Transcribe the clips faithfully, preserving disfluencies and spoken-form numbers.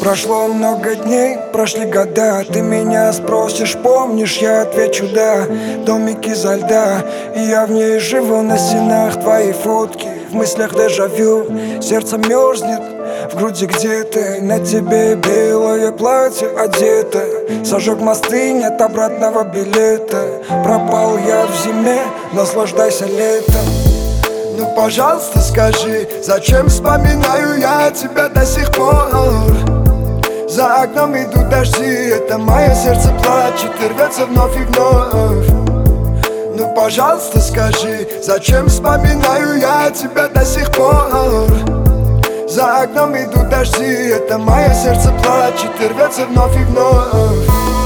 Прошло много дней, прошли года. Ты меня спросишь, помнишь, я отвечу да. Домик изо льда, и я в ней живу. На стенах твои фотки, в мыслях дежавю. Сердце мерзнет, в груди где-то. На тебе белое платье одето. Сожег мосты, нет обратного билета. Пропал я в зиме, наслаждайся летом. Ну пожалуйста скажи, зачем вспоминаю я тебя до сих пор? За окном идут дожди, это мое сердце плачет и рвется вновь и вновь. Ну пожалуйста скажи, зачем вспоминаю я тебя до сих пор? За окном идут дожди, это мое сердце плачет и рвется вновь и вновь.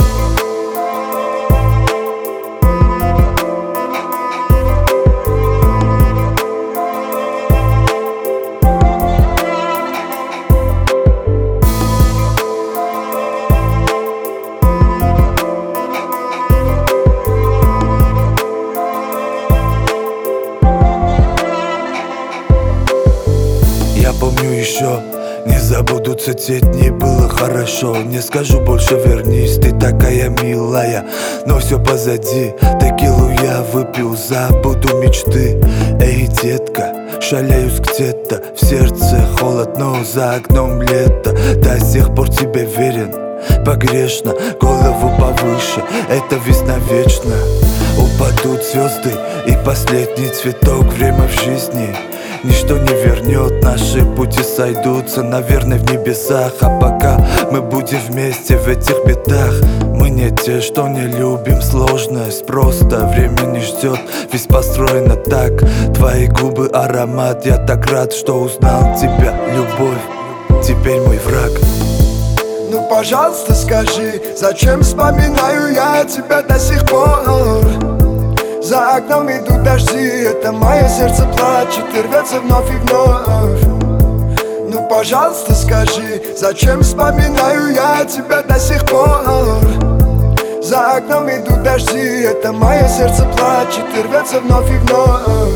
Я помню еще, не забудутся те дни, было хорошо. Не скажу больше вернись, ты такая милая, но все позади. Текилу я выпил, забуду мечты. Эй, детка, шаляюсь где-то, в сердце холод, но за окном лето. До сих пор тебе верен, погрешно, голову повыше, это весна вечна. Упадут звезды и последний цветок, время в жизни ничто не вернет, наши пути сойдутся, наверное, в небесах. А пока мы будем вместе в этих бедах, мы не те, что не любим сложность, просто время не ждет, ведь построено так. Твои губы аромат, я так рад, что узнал тебя, любовь, теперь мой враг. Ну пожалуйста скажи, зачем вспоминаю я тебя до сих пор? За окном идут дожди, это мое сердце плачет и рвется вновь и вновь. Ну пожалуйста скажи, зачем вспоминаю я тебя до сих пор? За окном идут дожди, это мое сердце плачет и рвется вновь и вновь.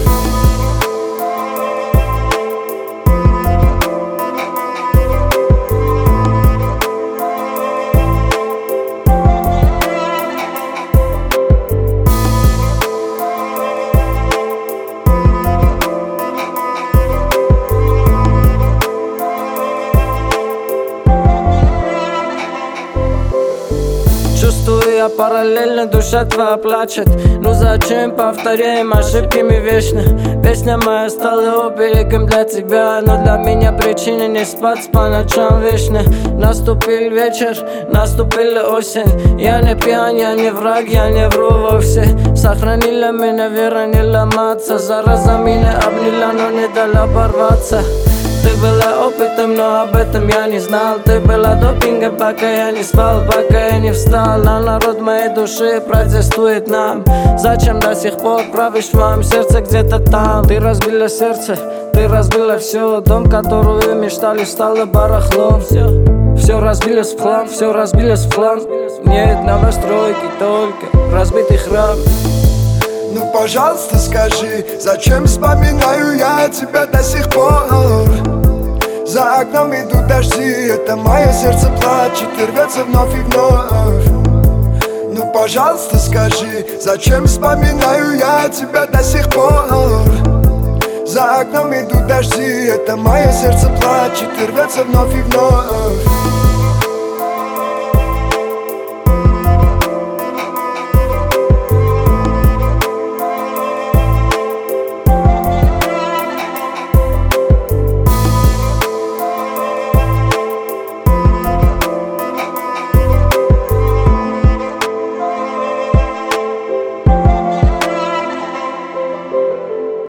Чувствую я параллельно, душа твоя плачет. Ну зачем повторяем ошибки мы вечно? Песня моя стала оберегом для тебя, но для меня причина не спать по ночам вечно. Наступил вечер, наступила осень. Я не пьян, я не враг, я не вру вовсе. Сохранила меня вера не ломаться. Зараза меня обняла, но не дала порваться. Ты была опытом, но об этом я не знал. Ты была допингом, пока я не спал, пока я не встал. А народ моей души протестует нам. Зачем до сих пор правишь в моем сердце где-то там? Ты разбила сердце, ты разбила все. Дом, который мечтали, стало барахлом. Все, все разбилось в хлам, все разбилось в хлам. Нет новостройки, только разбитый храм. Ну пожалуйста скажи, зачем вспоминаю я тебя до сих пор? За окном идут дожди, это мое сердце плачет и рвется вновь и вновь. Ну пожалуйста скажи, зачем вспоминаю я тебя до сих пор? За окном идут дожди, это мое сердце плачет и рвется вновь и вновь.